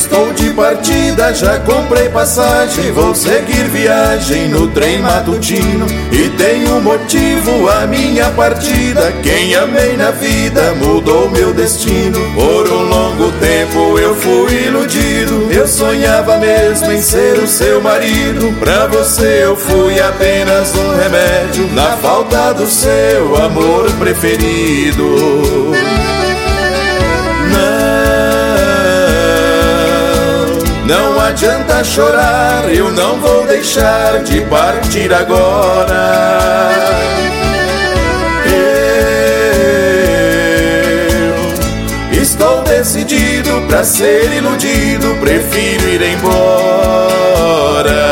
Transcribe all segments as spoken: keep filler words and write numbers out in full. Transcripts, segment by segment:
Estou de partida, já comprei passagem, vou seguir viagem no trem matutino. E tem um motivo a minha partida: quem amei na vida mudou meu destino. Por um longo tempo eu fui iludido, eu sonhava mesmo em ser o seu marido. Pra você eu fui apenas um remédio, na falta do seu amor preferido. Não adianta chorar, eu não vou deixar de partir agora. Eu estou decidido, pra ser iludido, prefiro ir embora.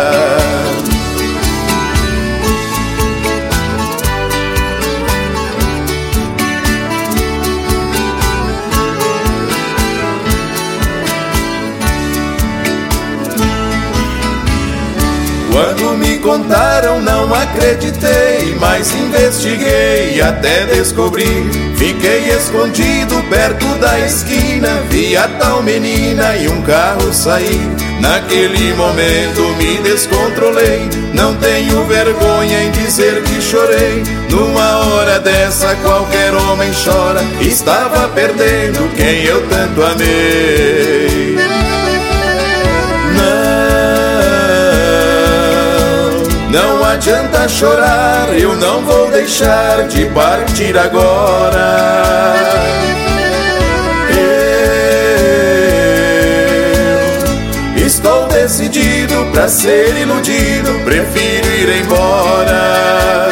Quando me contaram não acreditei, mas investiguei até descobrir. Fiquei escondido perto da esquina, vi a tal menina e um carro sair. Naquele momento me descontrolei, não tenho vergonha em dizer que chorei. Numa hora dessa qualquer homem chora, estava perdendo quem eu tanto amei. Não adianta chorar, eu não vou deixar de partir agora. Eu estou decidido, pra ser iludido, prefiro ir embora.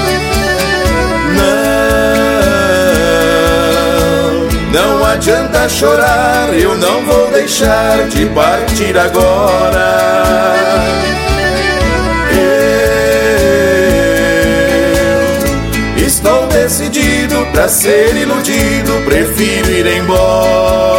Não, não adianta chorar, eu não vou deixar de partir agora. Estou decidido, pra ser iludido, prefiro ir embora.